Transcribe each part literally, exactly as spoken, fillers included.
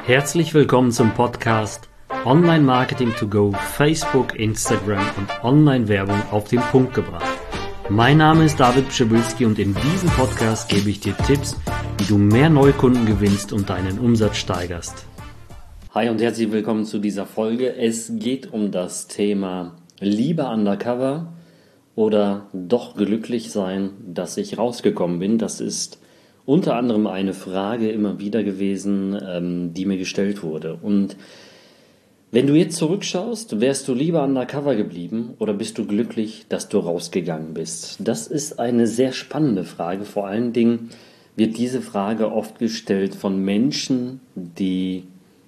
Herzlich willkommen zum Podcast Online Marketing to Go, Facebook, Instagram und Online-Werbung auf den Punkt gebracht. Mein Name ist David Pschibilski und in diesem Podcast gebe ich dir Tipps, wie du mehr Neukunden gewinnst und deinen Umsatz steigerst. Hi und herzlich willkommen zu dieser Folge. Es geht um das Thema lieber undercover oder doch glücklich sein, dass ich rausgekommen bin. Das ist unter anderem eine Frage immer wieder gewesen, ähm, die mir gestellt wurde. Und wenn du jetzt zurückschaust, wärst du lieber undercover geblieben oder bist du glücklich, dass du rausgegangen bist? Das ist eine sehr spannende Frage. Vor allen Dingen wird diese Frage oft gestellt von Menschen, die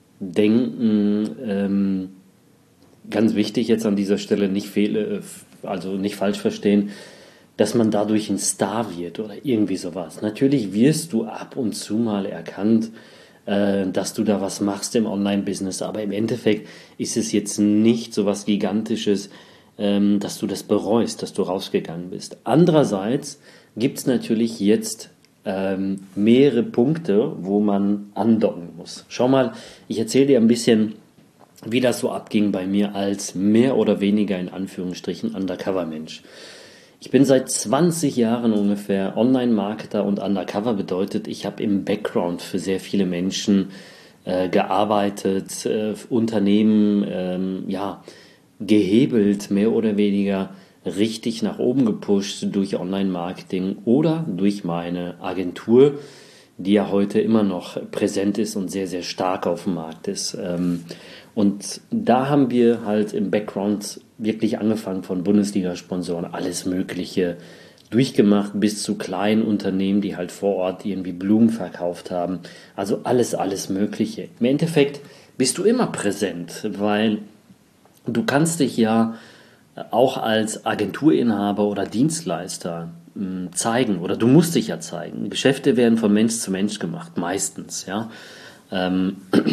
denken, ähm, ganz wichtig jetzt an dieser Stelle, nicht fehle, also nicht falsch verstehen, dass man dadurch ein Star wird oder irgendwie sowas. Natürlich wirst du ab und zu mal erkannt, äh, dass du da was machst im Online-Business, aber im Endeffekt ist es jetzt nicht so was Gigantisches, ähm, dass du das bereust, dass du rausgegangen bist. Andererseits gibt es natürlich jetzt ähm, mehrere Punkte, wo man andocken muss. Schau mal, ich erzähle dir ein bisschen, wie das so abging bei mir als mehr oder weniger in Anführungsstrichen Undercover-Mensch. Ich bin seit zwanzig Jahren ungefähr Online-Marketer und Undercover bedeutet, ich habe im Background für sehr viele Menschen äh, gearbeitet, äh, Unternehmen ähm, ja, gehebelt, mehr oder weniger richtig nach oben gepusht durch Online-Marketing oder durch meine Agentur, die ja heute immer noch präsent ist und sehr, sehr stark auf dem Markt ist. Ähm, und da haben wir halt im Background wirklich angefangen von Bundesliga-Sponsoren, alles Mögliche durchgemacht, bis zu kleinen Unternehmen, die halt vor Ort irgendwie Blumen verkauft haben. Also alles, alles Mögliche. Im Endeffekt bist du immer präsent, weil du kannst dich ja auch als Agenturinhaber oder Dienstleister mh, zeigen oder du musst dich ja zeigen. Geschäfte werden von Mensch zu Mensch gemacht, meistens, ja. Ähm,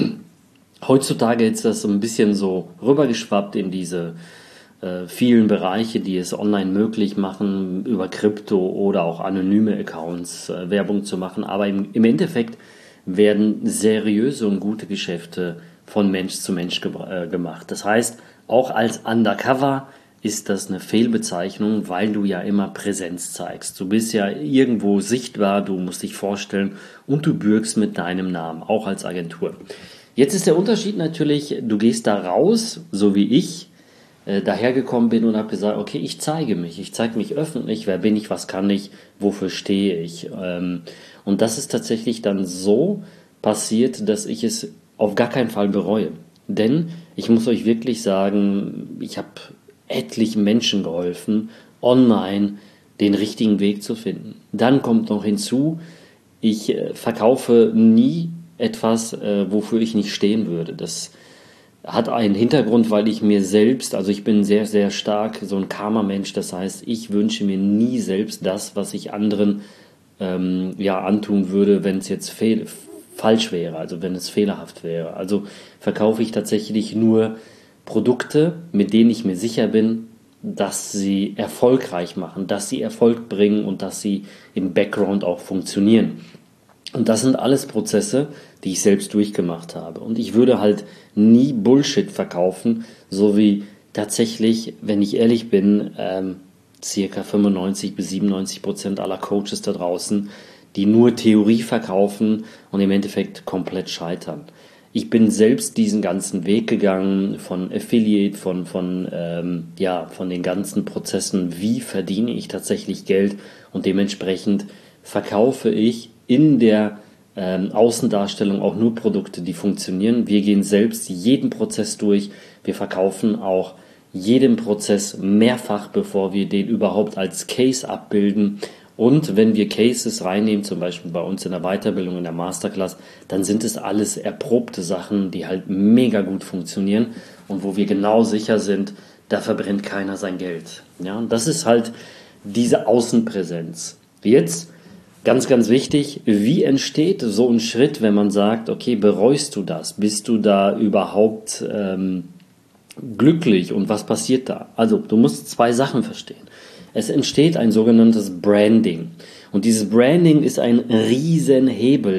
heutzutage ist das so ein bisschen so rübergeschwappt in diese äh, vielen Bereiche, die es online möglich machen, über Krypto oder auch anonyme Accounts äh, Werbung zu machen. Aber im, im Endeffekt werden seriöse und gute Geschäfte von Mensch zu Mensch ge- äh, gemacht. Das heißt, auch als Undercover ist das eine Fehlbezeichnung, weil du ja immer Präsenz zeigst. Du bist ja irgendwo sichtbar, du musst dich vorstellen und du bürgst mit deinem Namen, auch als Agentur. Jetzt ist der Unterschied natürlich, du gehst da raus, so wie ich äh, dahergekommen bin und habe gesagt, okay, ich zeige mich, ich zeige mich öffentlich, wer bin ich, was kann ich, wofür stehe ich. Ähm, und das ist tatsächlich dann so passiert, dass ich es auf gar keinen Fall bereue. Denn ich muss euch wirklich sagen, ich habe etlichen Menschen geholfen, online den richtigen Weg zu finden. Dann kommt noch hinzu, ich äh, verkaufe nie etwas, äh, wofür ich nicht stehen würde. Das hat einen Hintergrund, weil ich mir selbst, also ich bin sehr, sehr stark so ein Karma-Mensch, das heißt, ich wünsche mir nie selbst das, was ich anderen ähm, ja antun würde, wenn es jetzt fehl, falsch wäre, also wenn es fehlerhaft wäre. Also verkaufe ich tatsächlich nur Produkte, mit denen ich mir sicher bin, dass sie erfolgreich machen, dass sie Erfolg bringen und dass sie im Background auch funktionieren. Und das sind alles Prozesse, die ich selbst durchgemacht habe. Und ich würde halt nie Bullshit verkaufen, so wie tatsächlich, wenn ich ehrlich bin, ähm, circa fünfundneunzig bis siebenundneunzig Prozent aller Coaches da draußen, die nur Theorie verkaufen und im Endeffekt komplett scheitern. Ich bin selbst diesen ganzen Weg gegangen von Affiliate, von, von, ähm, ja, von den ganzen Prozessen, wie verdiene ich tatsächlich Geld und dementsprechend verkaufe ich in der ähm, Außendarstellung auch nur Produkte, die funktionieren. Wir gehen selbst jeden Prozess durch, wir verkaufen auch jeden Prozess mehrfach, bevor wir den überhaupt als Case abbilden. Und wenn wir Cases reinnehmen, zum Beispiel bei uns in der Weiterbildung, in der Masterclass, dann sind es alles erprobte Sachen, die halt mega gut funktionieren und wo wir genau sicher sind, da verbrennt keiner sein Geld. Ja, und das ist halt diese Außenpräsenz. Jetzt, ganz, ganz wichtig, wie entsteht so ein Schritt, wenn man sagt, okay, bereust du das? Bist du da überhaupt ähm, glücklich und was passiert da? Also, du musst zwei Sachen verstehen. Es entsteht ein sogenanntes Branding. Und dieses Branding ist ein Riesenhebel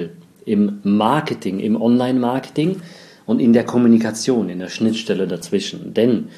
im Marketing, im Online-Marketing und in der Kommunikation, in der Schnittstelle dazwischen. Denn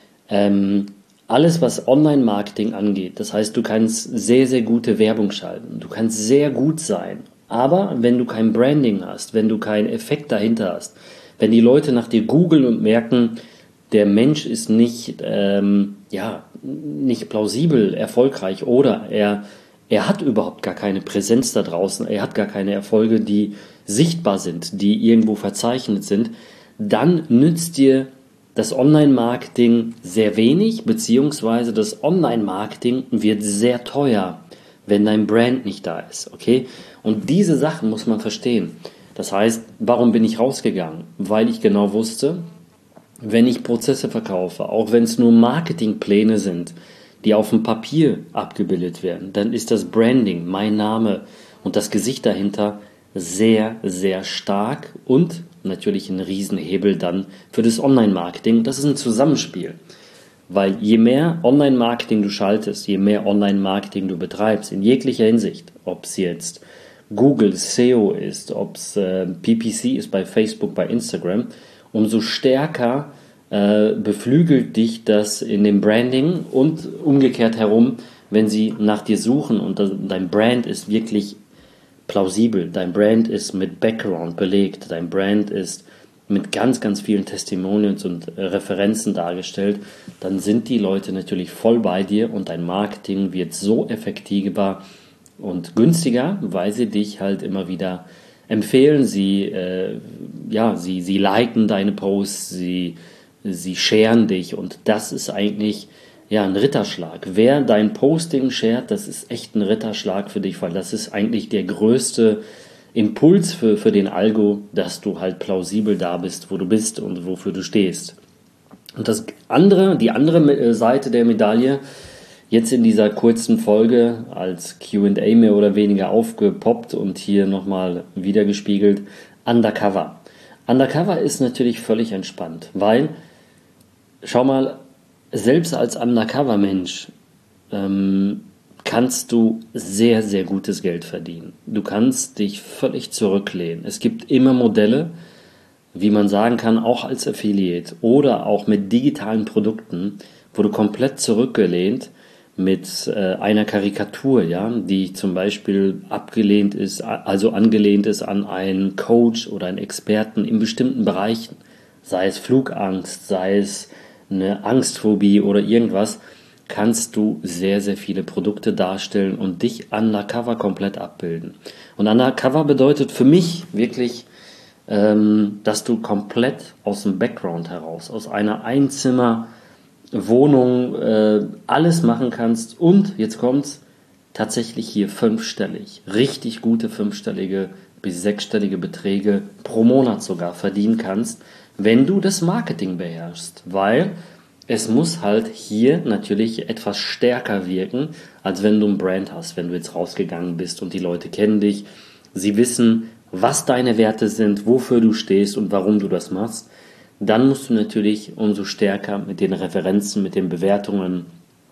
ähm, alles, was Online-Marketing angeht, das heißt, du kannst sehr, sehr gute Werbung schalten, du kannst sehr gut sein, aber wenn du kein Branding hast, wenn du keinen Effekt dahinter hast, wenn die Leute nach dir googeln und merken, der Mensch ist nicht, ähm, ja, nicht plausibel erfolgreich oder er, er hat überhaupt gar keine Präsenz da draußen, er hat gar keine Erfolge, die sichtbar sind, die irgendwo verzeichnet sind, dann nützt dir das Online-Marketing sehr wenig, beziehungsweise das Online-Marketing wird sehr teuer, wenn dein Brand nicht da ist, okay? Und diese Sachen muss man verstehen. Das heißt, warum bin ich rausgegangen? Weil ich genau wusste, wenn ich Prozesse verkaufe, auch wenn es nur Marketingpläne sind, die auf dem Papier abgebildet werden, dann ist das Branding, mein Name und das Gesicht dahinter sehr, sehr stark und natürlich ein Riesenhebel dann für das Online-Marketing. Das ist ein Zusammenspiel, weil je mehr Online-Marketing du schaltest, je mehr Online-Marketing du betreibst, in jeglicher Hinsicht, ob es jetzt Google S E O ist, ob es äh, P P C ist bei Facebook, bei Instagram, umso stärker äh, beflügelt dich das in dem Branding und umgekehrt herum, wenn sie nach dir suchen und das, dein Brand ist wirklich plausibel, dein Brand ist mit Background belegt, dein Brand ist mit ganz, ganz vielen Testimonials und äh, Referenzen dargestellt, dann sind die Leute natürlich voll bei dir und dein Marketing wird so effektiver und günstiger, weil sie dich halt immer wieder empfehlen, sie, äh, ja, sie, sie liken deine Posts, sie, sie sharen dich und das ist eigentlich ja, ein Ritterschlag. Wer dein Posting shared, das ist echt ein Ritterschlag für dich, weil das ist eigentlich der größte Impuls für, für den Algo, dass du halt plausibel da bist, wo du bist und wofür du stehst. Und das andere, die andere Seite der Medaille, jetzt in dieser kurzen Folge als Q and A mehr oder weniger aufgepoppt und hier nochmal wiedergespiegelt, Undercover. Undercover ist natürlich völlig entspannt, weil, schau mal, selbst als Undercover-Mensch ähm, kannst du sehr, sehr gutes Geld verdienen. Du kannst dich völlig zurücklehnen. Es gibt immer Modelle, wie man sagen kann, auch als Affiliate oder auch mit digitalen Produkten, wo du komplett zurückgelehnt mit äh, einer Karikatur, ja, die zum Beispiel abgelehnt ist, also angelehnt ist an einen Coach oder einen Experten in bestimmten Bereichen, sei es Flugangst, sei es eine Angstphobie oder irgendwas, kannst du sehr, sehr viele Produkte darstellen und dich undercover komplett abbilden. Und undercover bedeutet für mich wirklich, ähm, dass du komplett aus dem Background heraus, aus einer Einzimmerwohnung äh, alles machen kannst und, jetzt kommt's, tatsächlich hier fünfstellig, richtig gute fünfstellige bis sechsstellige Beträge pro Monat sogar verdienen kannst, wenn du das Marketing beherrschst, weil es muss halt hier natürlich etwas stärker wirken, als wenn du ein Brand hast, wenn du jetzt rausgegangen bist und die Leute kennen dich, sie wissen, was deine Werte sind, wofür du stehst und warum du das machst, dann musst du natürlich umso stärker mit den Referenzen, mit den Bewertungen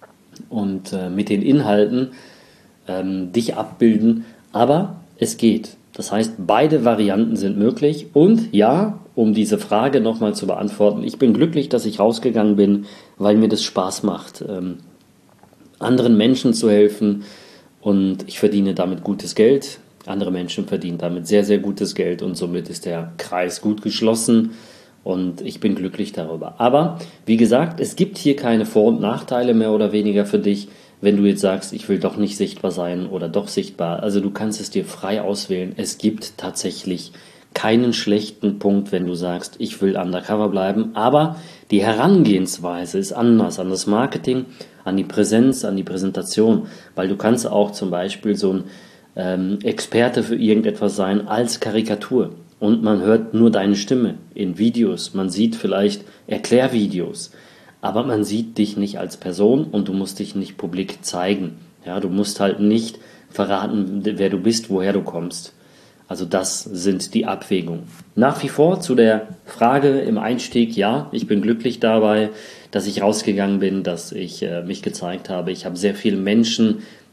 und äh, mit den Inhalten ähm, dich abbilden, aber es geht. Das heißt, beide Varianten sind möglich und ja, um diese Frage nochmal zu beantworten, ich bin glücklich, dass ich rausgegangen bin, weil mir das Spaß macht, ähm, anderen Menschen zu helfen und ich verdiene damit gutes Geld. Andere Menschen verdienen damit sehr, sehr gutes Geld und somit ist der Kreis gut geschlossen und ich bin glücklich darüber. Aber wie gesagt, es gibt hier keine Vor- und Nachteile mehr oder weniger für dich, wenn du jetzt sagst, ich will doch nicht sichtbar sein oder doch sichtbar. Also du kannst es dir frei auswählen. Es gibt tatsächlich keinen schlechten Punkt, wenn du sagst, ich will undercover bleiben. Aber die Herangehensweise ist anders an das Marketing, an die Präsenz, an die Präsentation. Weil du kannst auch zum Beispiel so ein ähm, Experte für irgendetwas sein als Karikatur. Und man hört nur deine Stimme in Videos. Man sieht vielleicht Erklärvideos. Aber man sieht dich nicht als Person und du musst dich nicht publik zeigen. Ja, du musst halt nicht verraten, wer du bist, woher du kommst. Also das sind die Abwägungen. Nach wie vor zu der Frage im Einstieg, ja, ich bin glücklich dabei, dass ich rausgegangen bin, dass ich äh, mich gezeigt habe. Ich habe sehr viele Menschen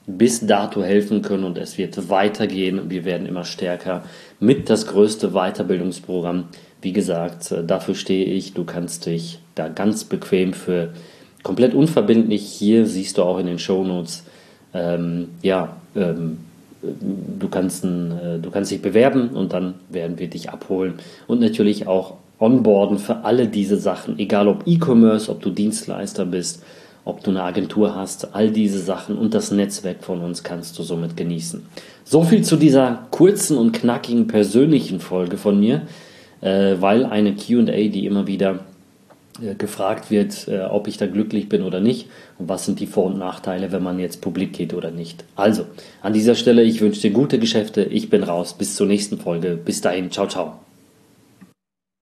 bis dato helfen können und es wird weitergehen. Wir werden immer stärker mit das größte Weiterbildungsprogramm. Wie gesagt, dafür stehe ich. Du kannst dich da ganz bequem für komplett unverbindlich, hier siehst du auch in den Shownotes, ähm, ja, ähm, du kannst, ein, du kannst dich bewerben und dann werden wir dich abholen und natürlich auch onboarden für alle diese Sachen, egal ob E-Commerce, ob du Dienstleister bist, ob du eine Agentur hast, all diese Sachen und das Netzwerk von uns kannst du somit genießen. So viel zu dieser kurzen und knackigen persönlichen Folge von mir, äh, weil eine Q und A, die immer wieder äh, gefragt wird, äh, ob ich da glücklich bin oder nicht und was sind die Vor- und Nachteile, wenn man jetzt publik geht oder nicht. Also, an dieser Stelle, ich wünsche dir gute Geschäfte, ich bin raus, bis zur nächsten Folge, bis dahin, ciao, ciao.